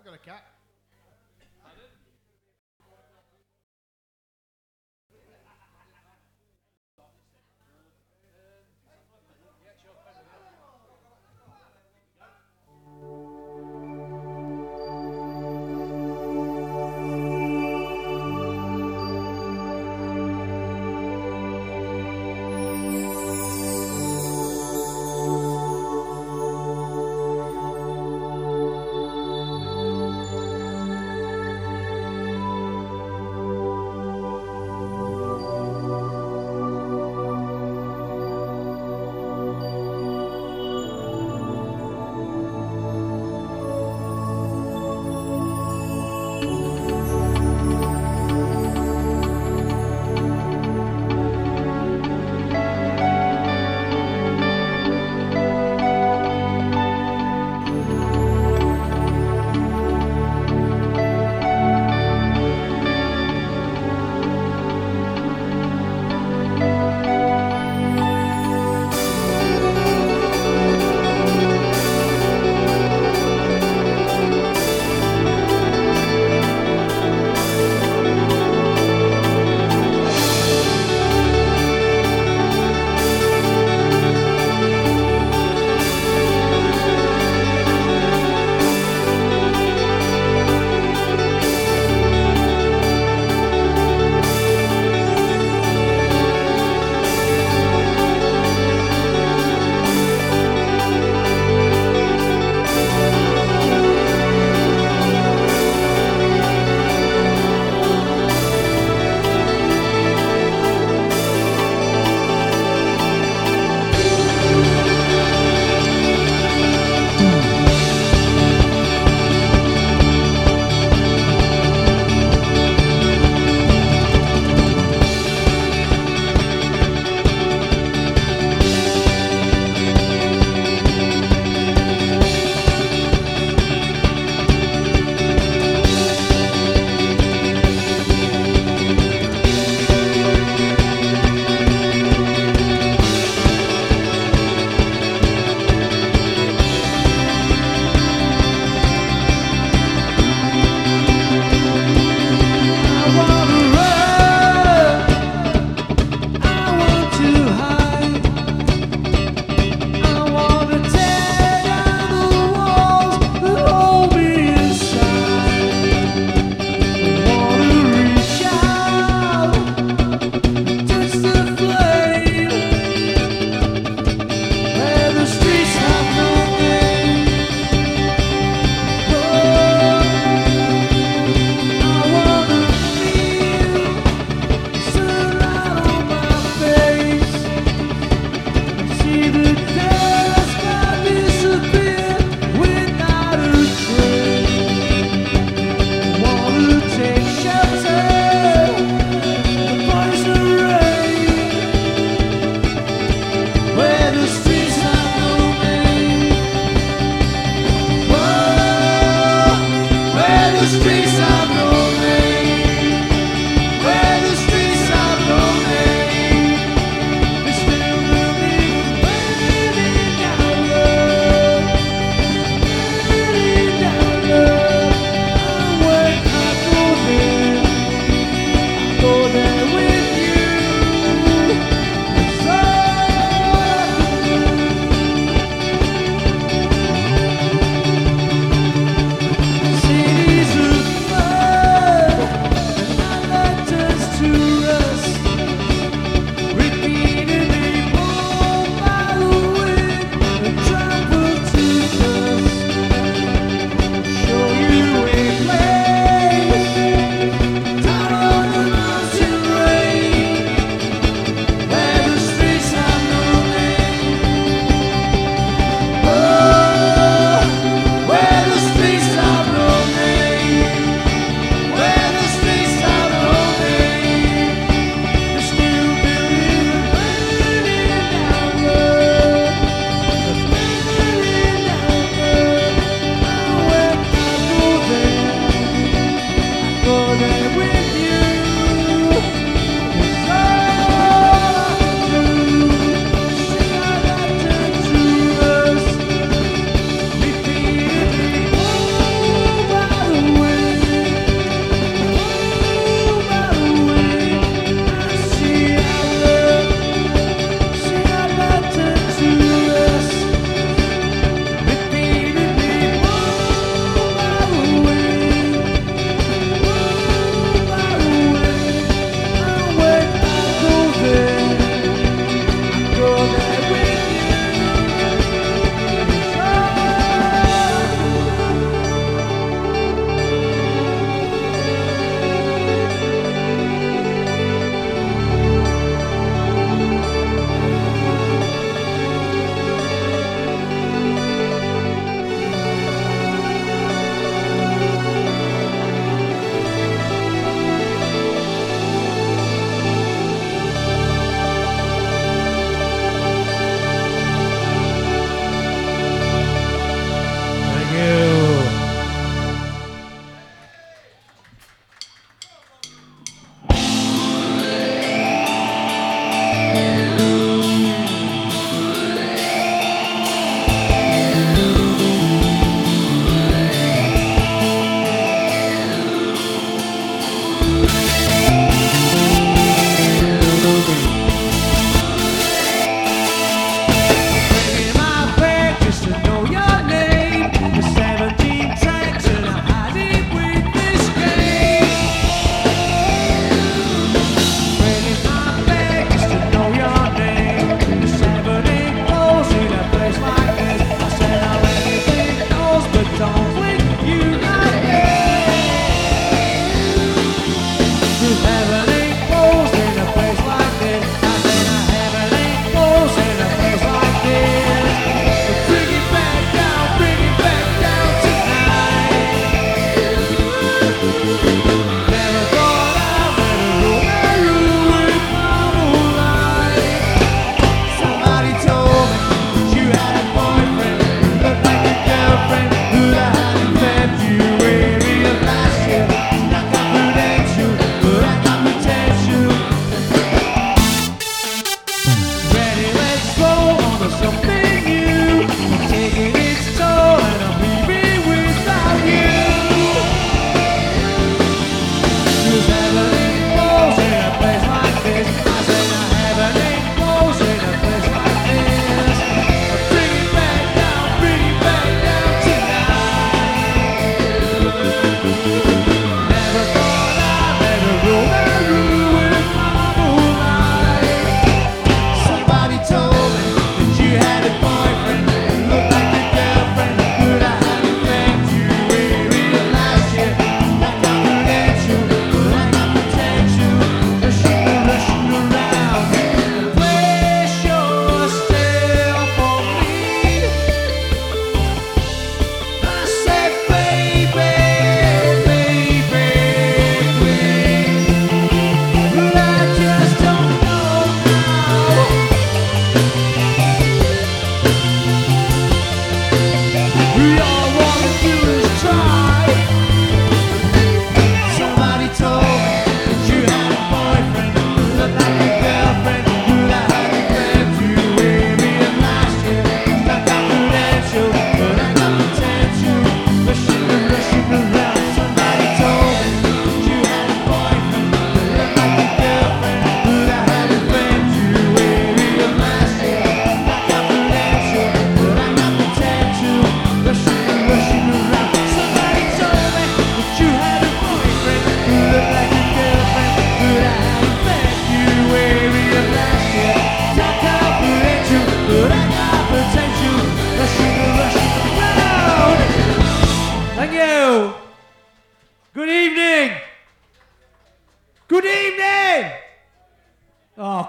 got a cat.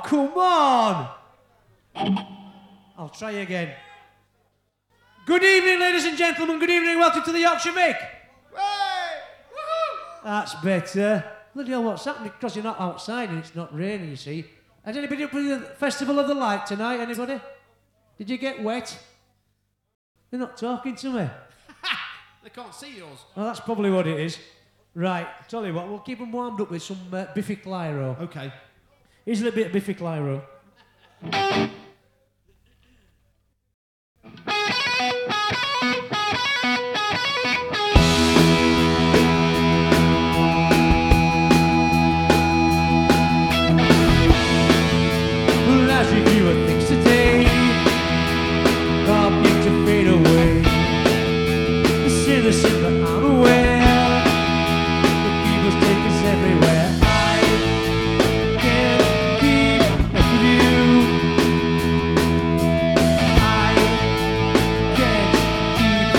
come on! I'll try again. Good evening, ladies and gentlemen. Good evening. Welcome to the Yorkshire Mick. That's better. Bloody hell, what's happening? Because you're not outside and it's not raining, you see. Has anybody up for the Festival of the Light tonight? Anybody? Did you get wet? They're not talking to me. They can't see yours. Oh, that's probably what it is. Right, tell you what, we'll keep them warmed up with some Biffy Clyro. Okay. Here's a little bit of Biffy Clyro. As you hear things today, all begin to fade away. It's innocent, but I'm aware the people's take us everywhere. I can't keep up with you. I can't keep.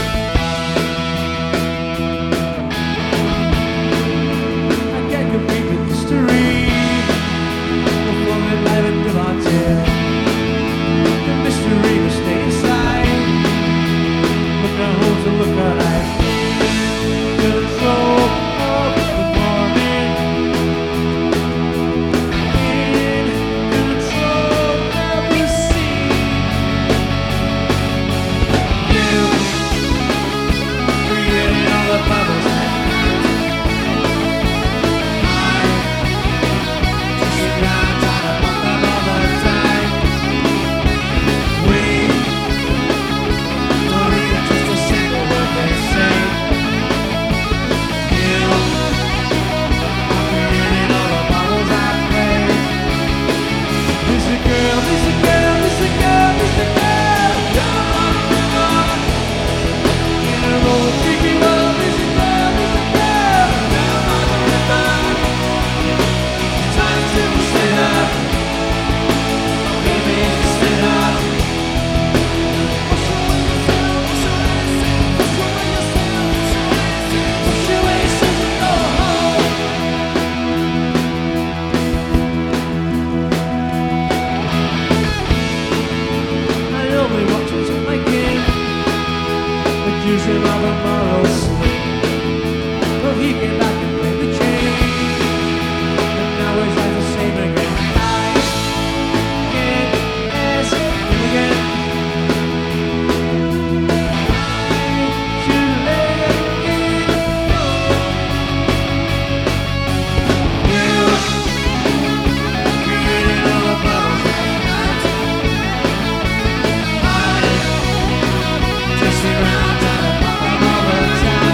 I can't compete with history. Performing live and Devontae. The mystery will stay inside. Look at home to look at life. Control of the morning. In control of the sea. You creating all the bubbles. Just around, trying to pop them all the time.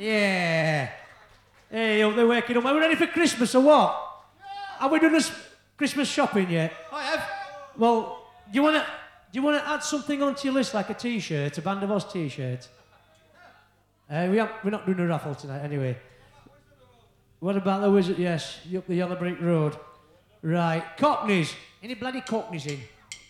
Yeah. Hey, they're waking up. Are we ready for Christmas or what? Have we done this Christmas shopping yet? I have. Well, do you wanna add something onto your list like a T-shirt, a Band of Oz T-shirt? We're not doing a raffle tonight anyway. What about the Wizard? Yes, you up the Yellow Brick Road. Right, Cockneys. Any bloody Cockneys in?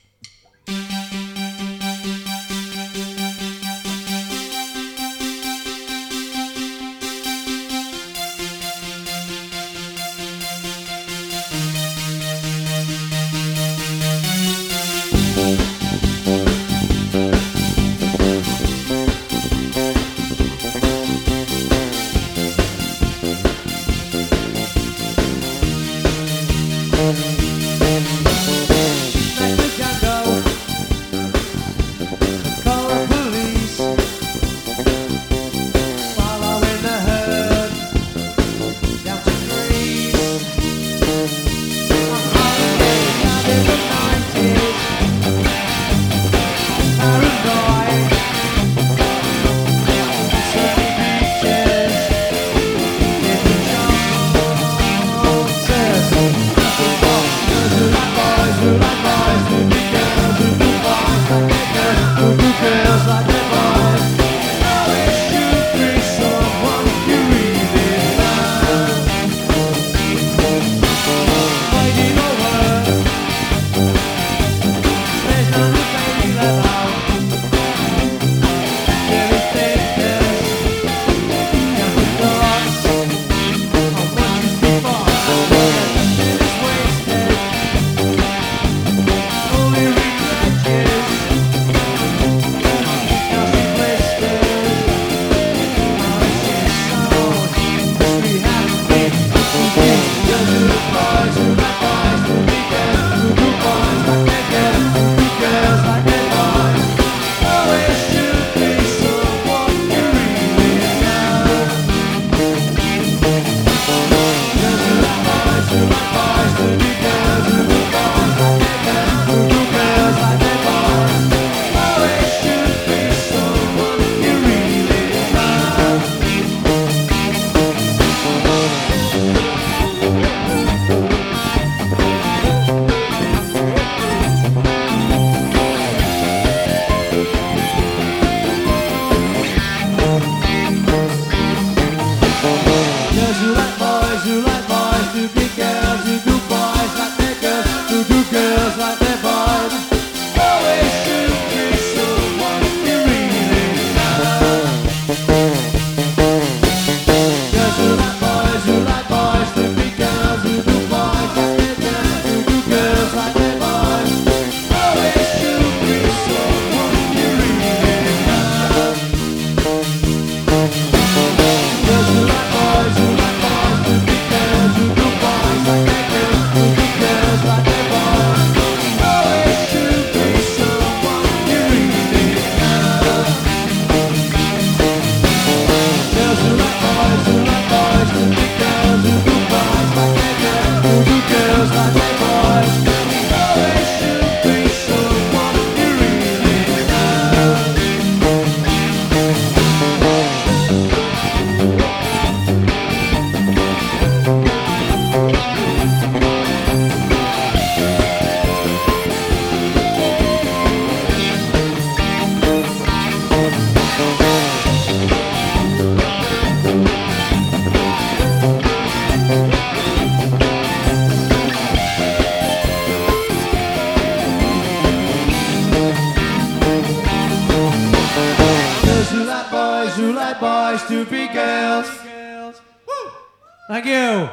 Thank you.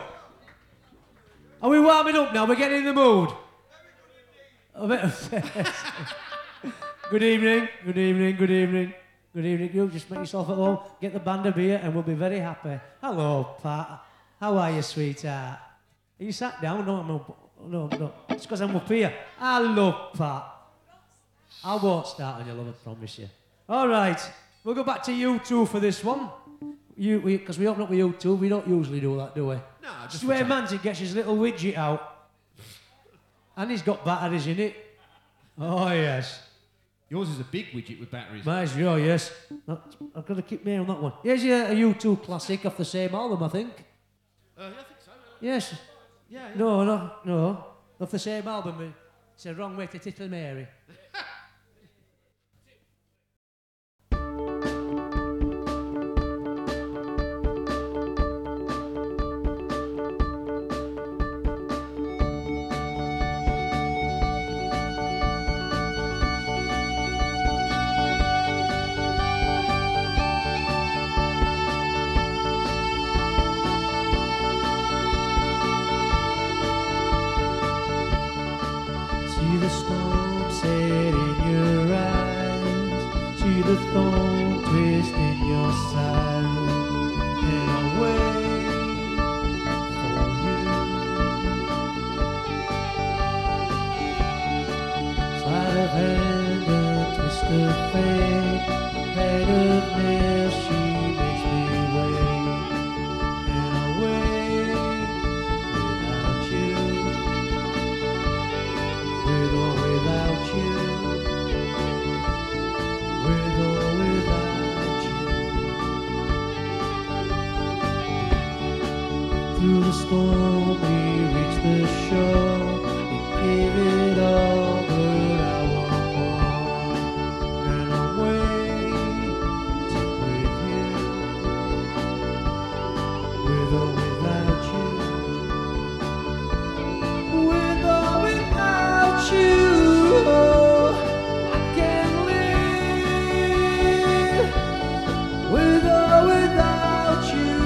Are we warming up now? We're getting in the mood. A bit of Good evening, good evening, good evening. Good evening. You just make yourself at home, get the band a beer, and we'll be very happy. Hello, Pat. How are you, sweetheart? Are you sat down? No. It's because I'm up here. Hello, Pat. I won't start on your love, I promise you. All right. We'll go back to you two for this one. Because we open up with you two, we don't usually do that, do we? No, just where Manzi gets his little widget out. And he's got batteries in it. Oh, yes. Yours is a big widget with batteries. Mine's yours, yes. I've got to keep me on that one. Here's a U2 classic off the same album, I think. I think so. Yes. Yeah. No. Off the same album. It's a wrong way to tickle Mary. See the storm set in your eyes, see the thorn twist in your side, and I'll wait for you. Sleight of hand and twist of fate, bed of nails, she makes me wait, and I'll wait without you. With or without you, with or without you. Through the storm we reach the shore, we give it all, but I want more. And I'm waiting with you, with or without you. With or without you, I can live. With or without you.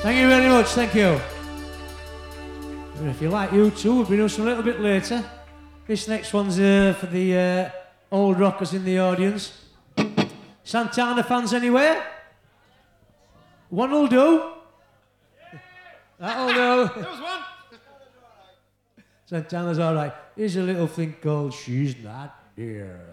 Thank you very much, thank you. And if you like U2, we'll be doing some a little bit later. This next one's for the old rockers in the audience. Santana fans anywhere? One will do. That'll do. There was one. Santana's all right. Here's a little thing called She's Not Here.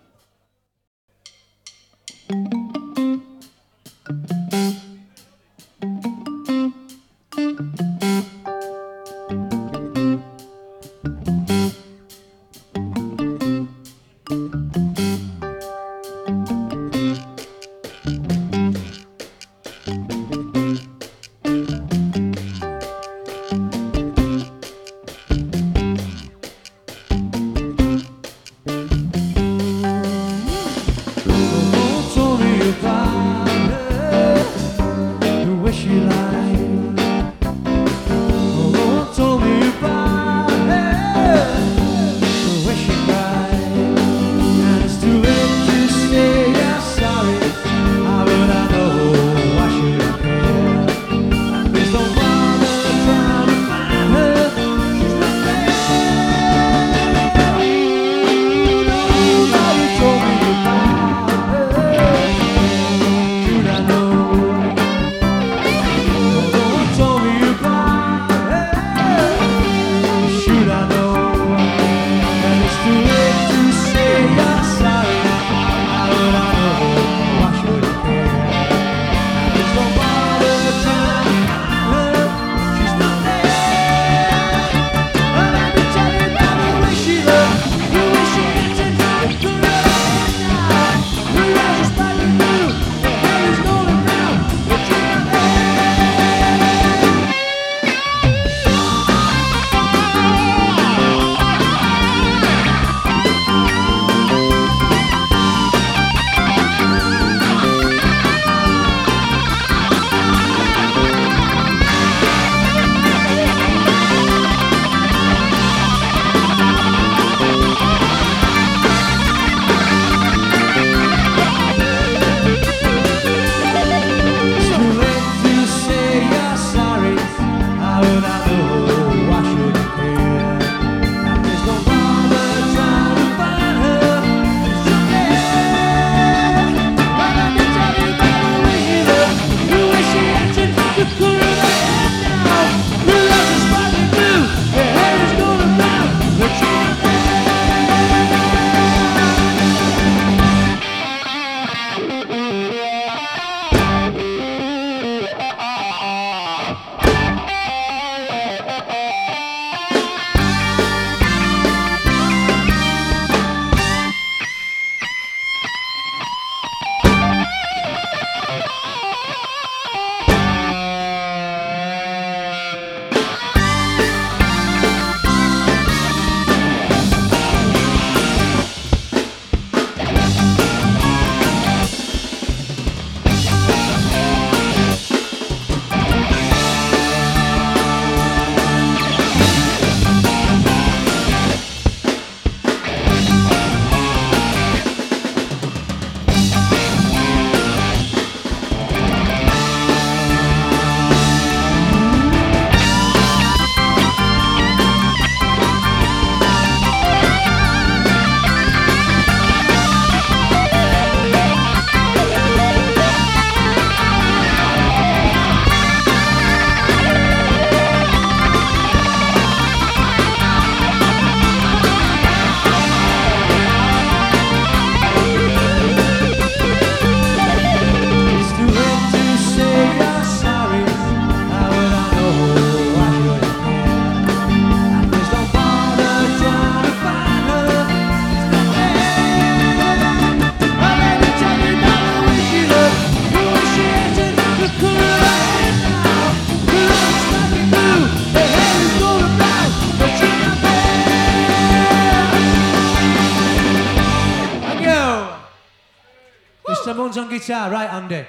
Ramones on guitar, right, Andy?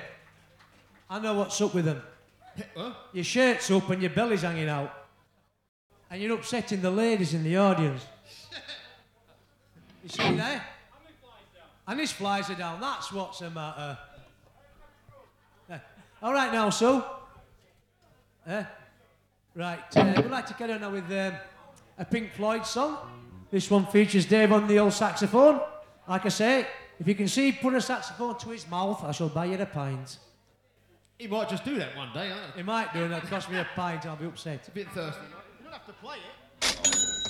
I know what's up with them. Huh? Your shirt's up and your belly's hanging out. And you're upsetting the ladies in the audience. You see there? And his flies are down. That's what's the matter. All right now, Sue. Right, we'd like to carry on now with a Pink Floyd song. This one features Dave on the old saxophone. Like I say, if you can see put a saxophone to his mouth, I shall buy you a pint. He might just do that one day, huh? He might do, and that'll cost me a pint, I'll be upset. It's a bit thirsty. You don't have to play it.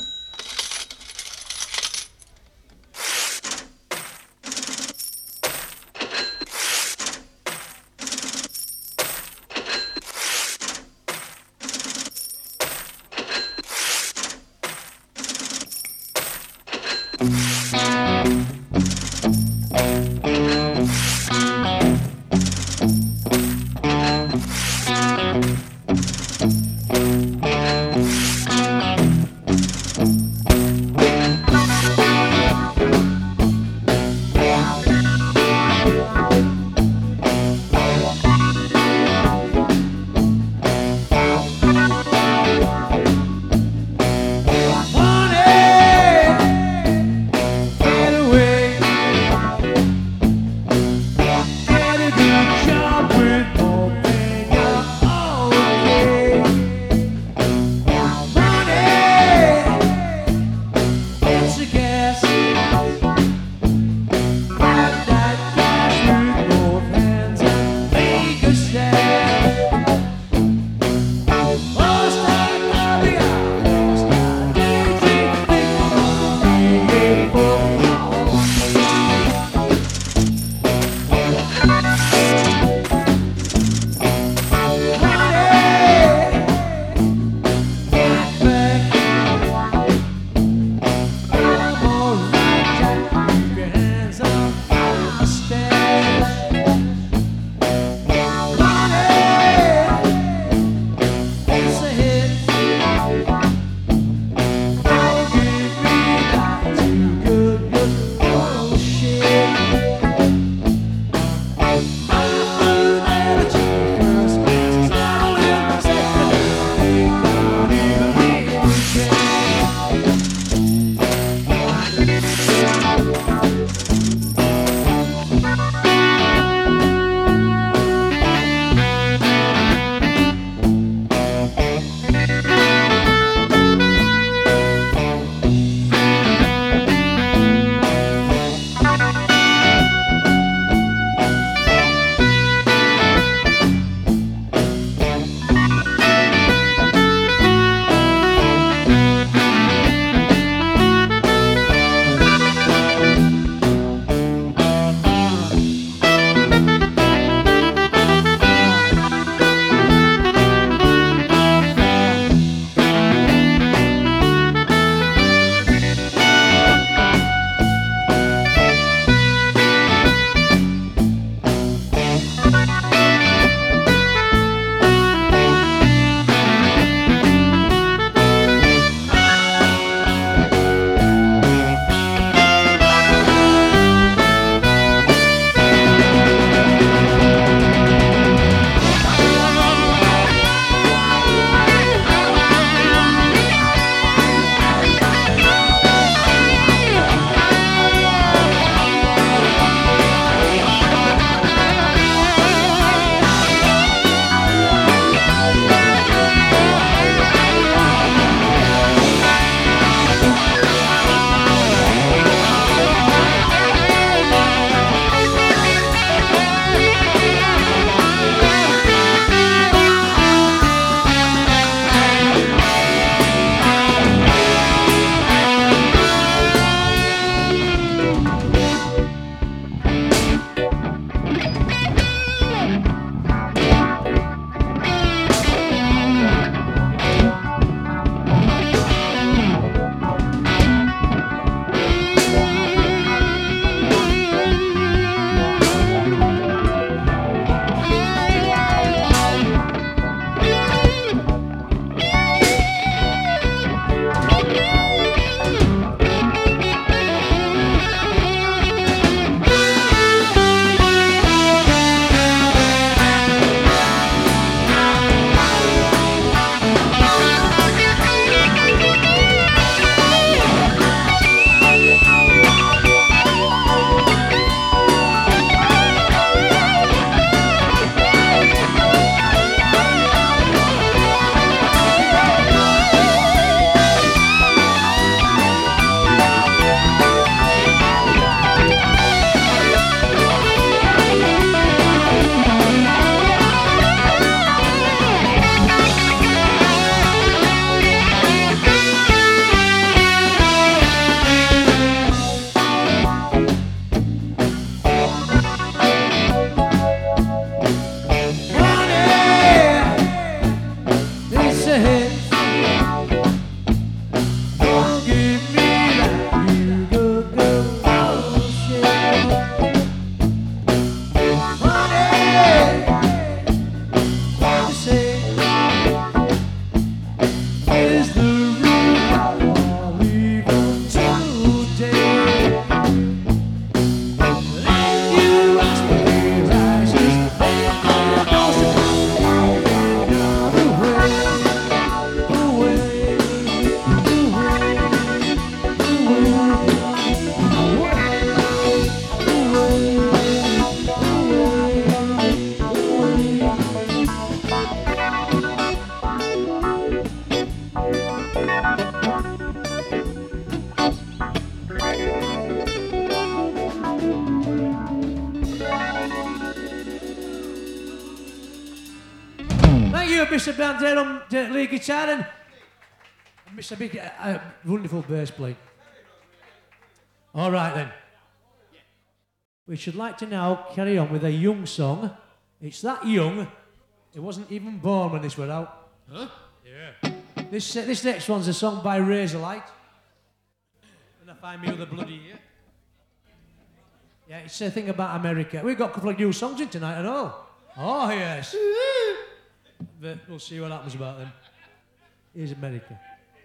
you, Mr. Bandera on the lead guitar and Mr. Big, wonderful bass player. All right then. We should like to now carry on with a young song. It's that young, it wasn't even born when this went out. Huh? Yeah. This next one's a song by Razorlight. And I find me other bloody here. Yeah, it's a thing about America. We've got a couple of new songs in tonight and all. Oh, yes. But we'll see what happens about them. Here's America.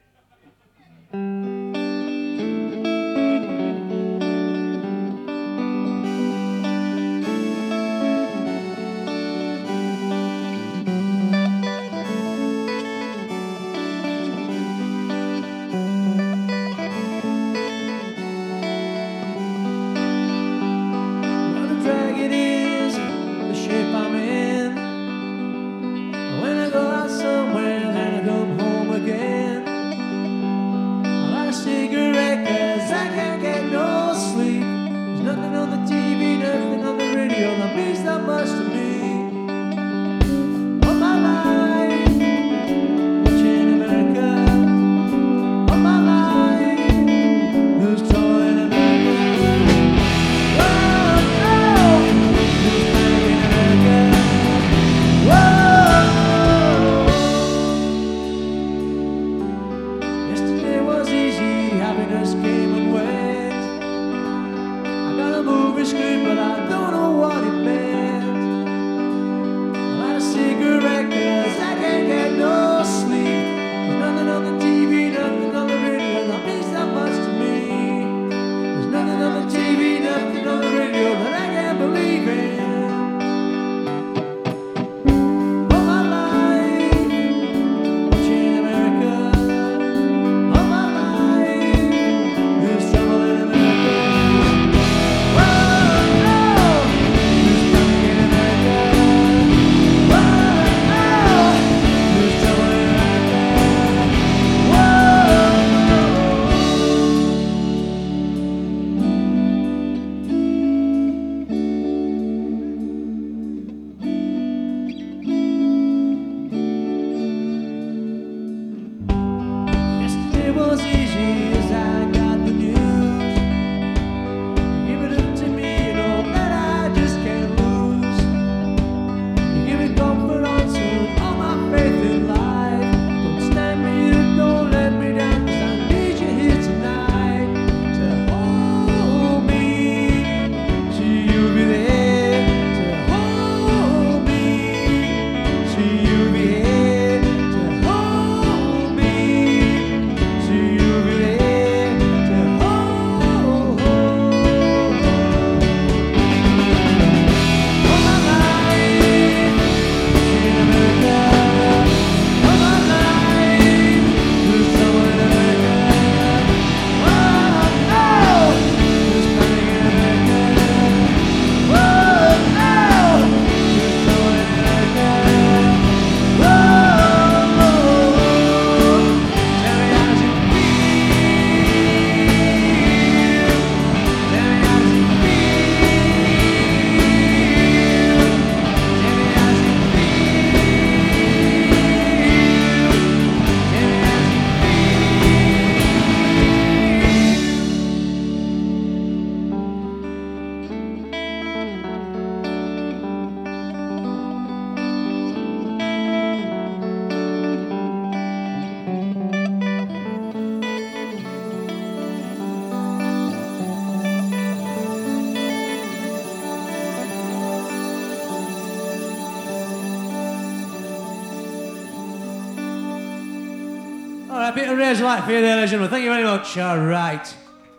A bit of Razorlight for you there, ladies and gentlemen. Thank you very much. All right.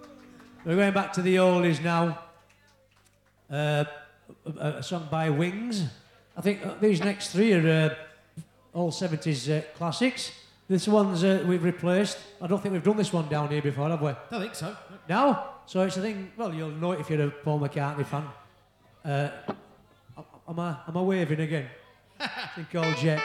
We're going back to the oldies now. A song by Wings. I think these next three are all 70s classics. This one's we've replaced. I don't think we've done this one down here before, have we? Don't think so. No? So it's a thing, well, you'll know it if you're a Paul McCartney fan. Am I waving again? I think called Jet.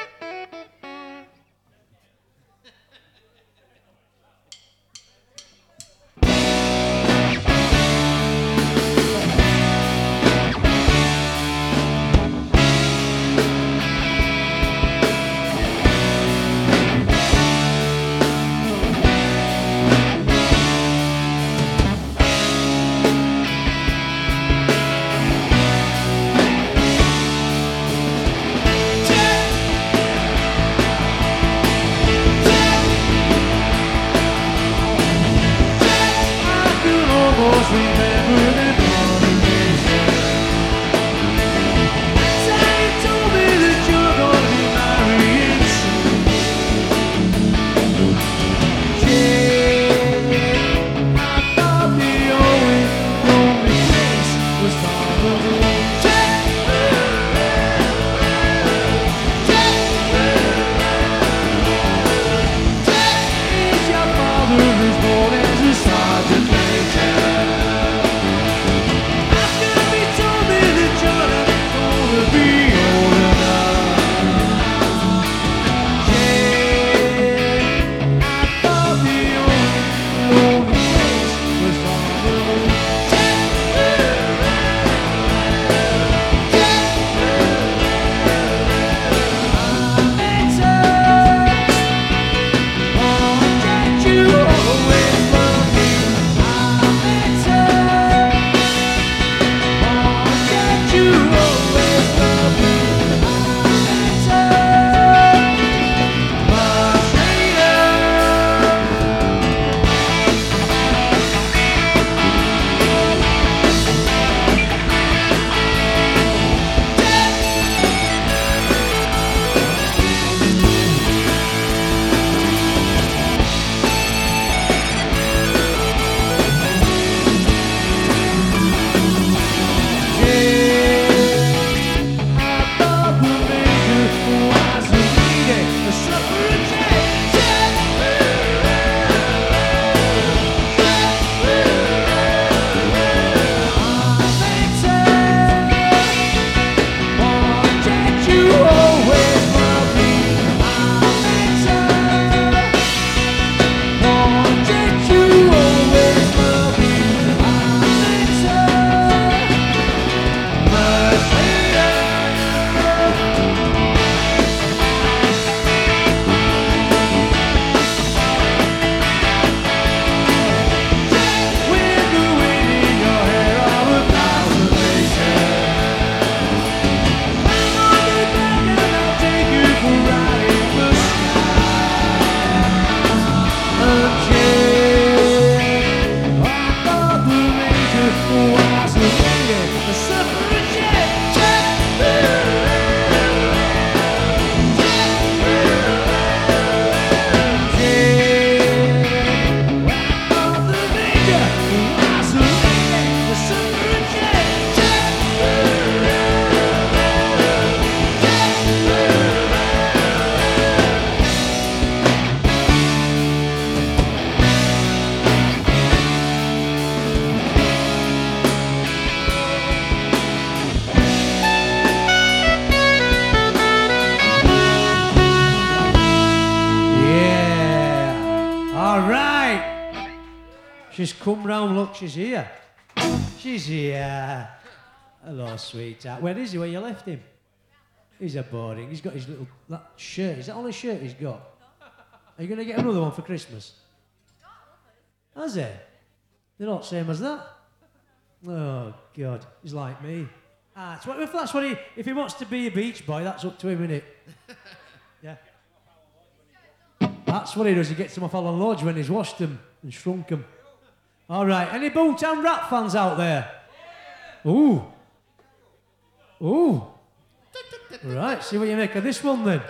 She's come round, look, she's here. She's here. Hello, sweetheart. Where is he? Where you left him? He's a boring. He's got his little that shirt. Is that only shirt he's got? Are you going to get another one for Christmas? Has he? They're not same as that. Oh, God. He's like me. If he wants to be a beach boy, that's up to him, isn't it? Yeah. That's what he does. He gets them off Alan Lodge when he's washed them and shrunk them. All right. Any Boomtown Rap fans out there? Ooh. Ooh. Right. See what you make of this one then.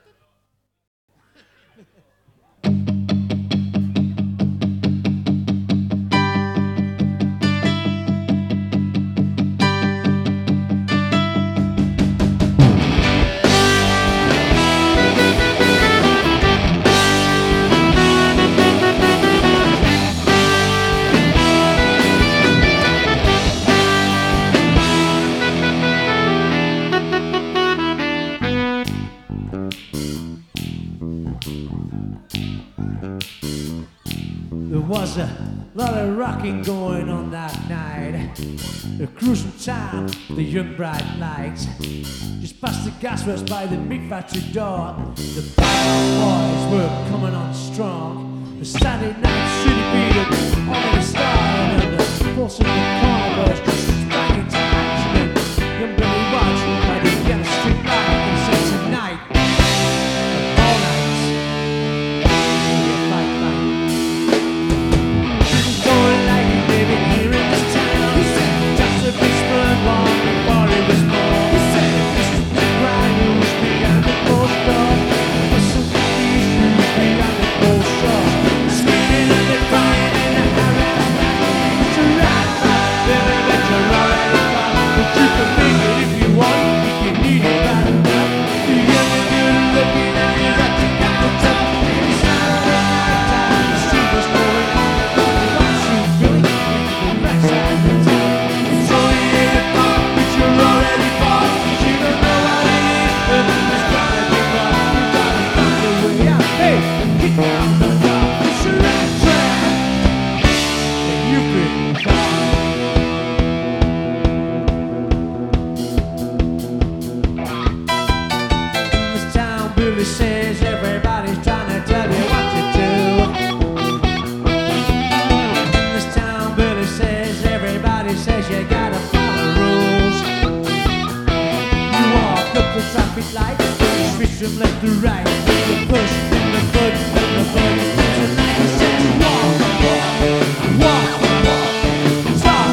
There was a lot of rocking going on that night. A cruising time, the young bright lights. Just past the gasworks by the meat factory door. The bad boys were coming on strong. The Saturday night city beat up already started, and the pulse of the carnivals just sprang into action. And young Billy Watch by the yellow street light and said tonight, all night, fight. Going like he living here in this town. He said, just a bitch burned long before he was born. He said, this is the grind who was behind the closed door. For some these shoes behind the closed door. Screaming and they're crying in a hurry. It's a ride, baby, bet you're already gone. But you can make it if you want, if you need it bad enough. You're young and you're looking and you're at the counter top. It's Saturday night time, the street was going on. Says everybody's trying to tell you what to do. In this town, Billy says everybody says you gotta follow the rules. You walk up the traffic light, you switch from left to right, you push and the foot and the foot. Tonight he says walk, walk, talk,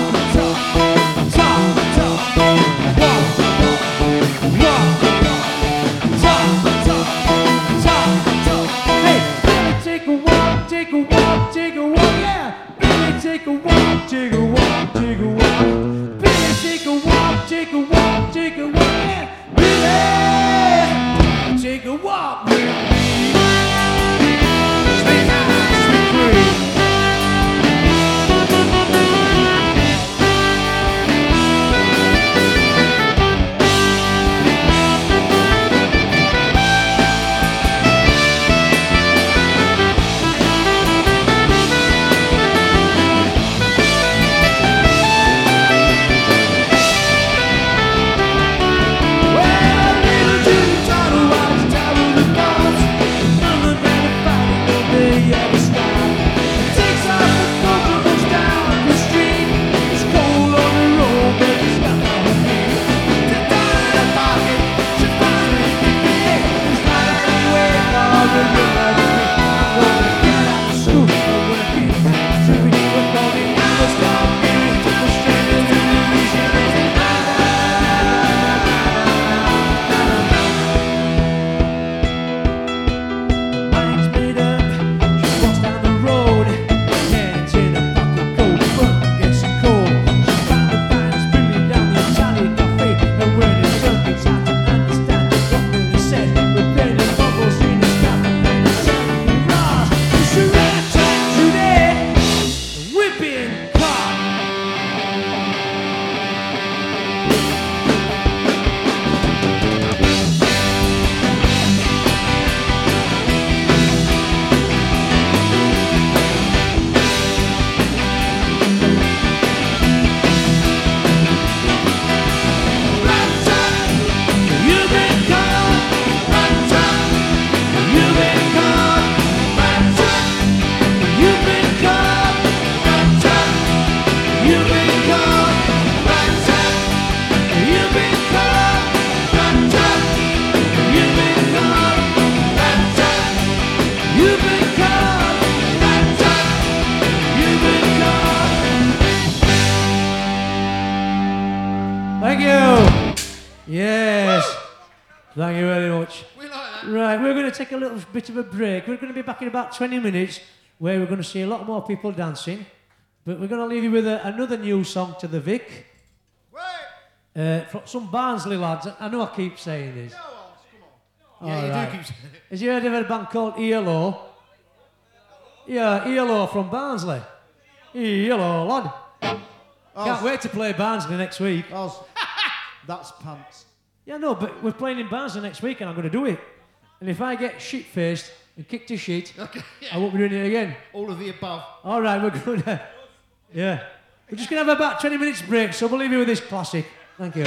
Take a walk, yeah. Billy, take a walk, take a walk, take a walk. Billy, take a walk, take a walk, take a walk, yeah. Billy, take a walk with me. Yes. Thank you very much. We like that. Right, we're going to take a little bit of a break. We're going to be back in about 20 minutes where we're going to see a lot more people dancing. But we're going to leave you with another new song to the Vic. From some Barnsley lads. I know I keep saying this. Yeah, All you right. do keep saying it. Has you heard of a band called ELO? Yeah, ELO from Barnsley. ELO, lad. Can't wait to play Barnsley next week. Oz, that's pants. Yeah, no, but we're playing in Barnsley next week and I'm going to do it. And if I get shit-faced and kicked to shit, Okay, I won't be doing it again. all of the above. All right, we're going to... Yeah. We're just going to have about 20 minutes break, so we'll leave you with this classic. Thank you.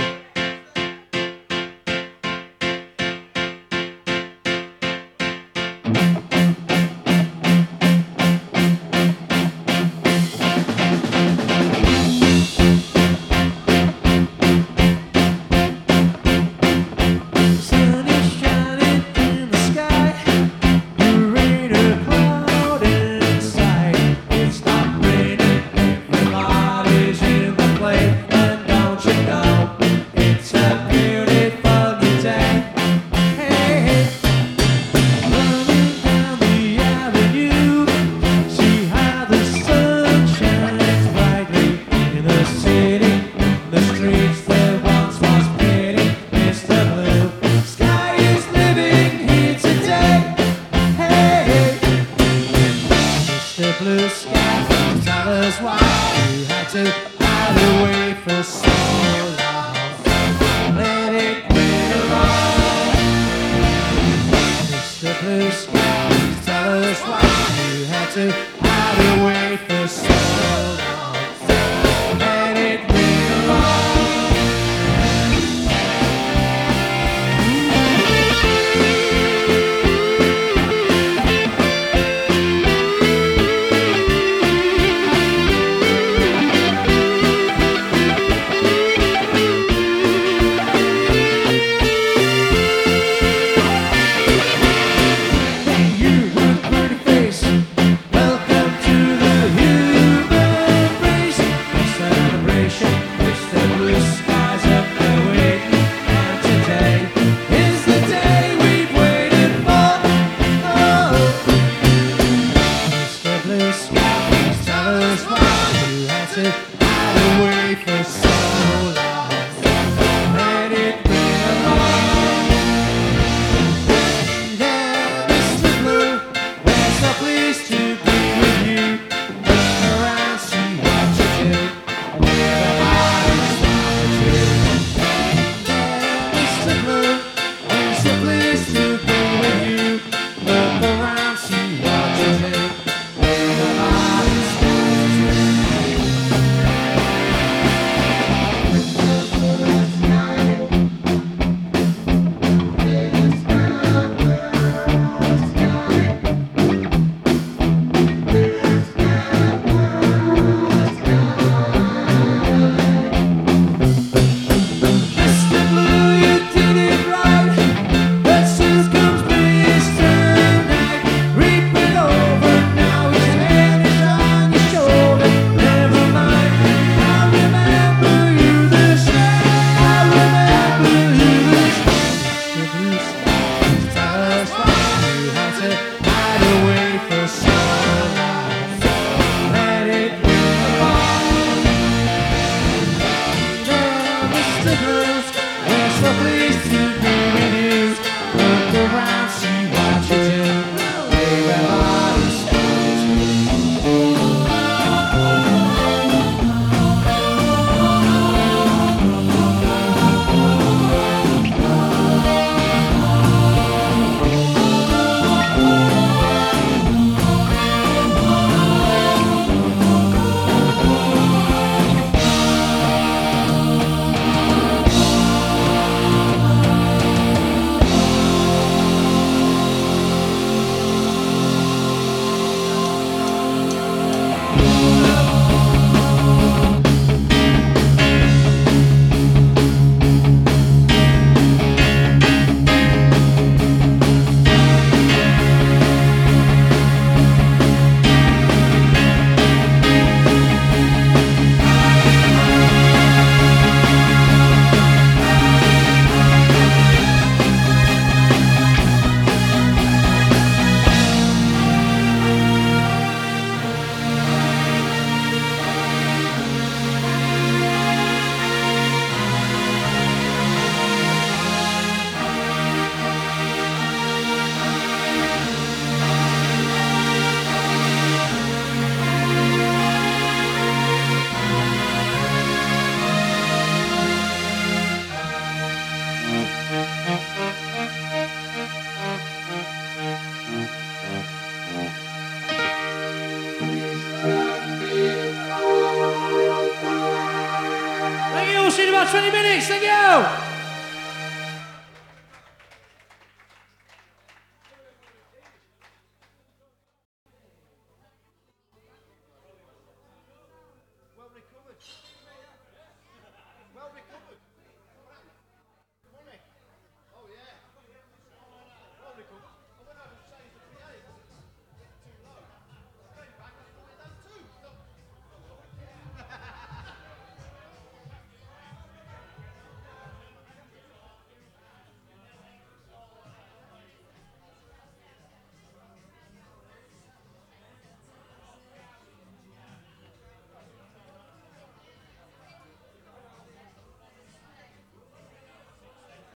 Thank you.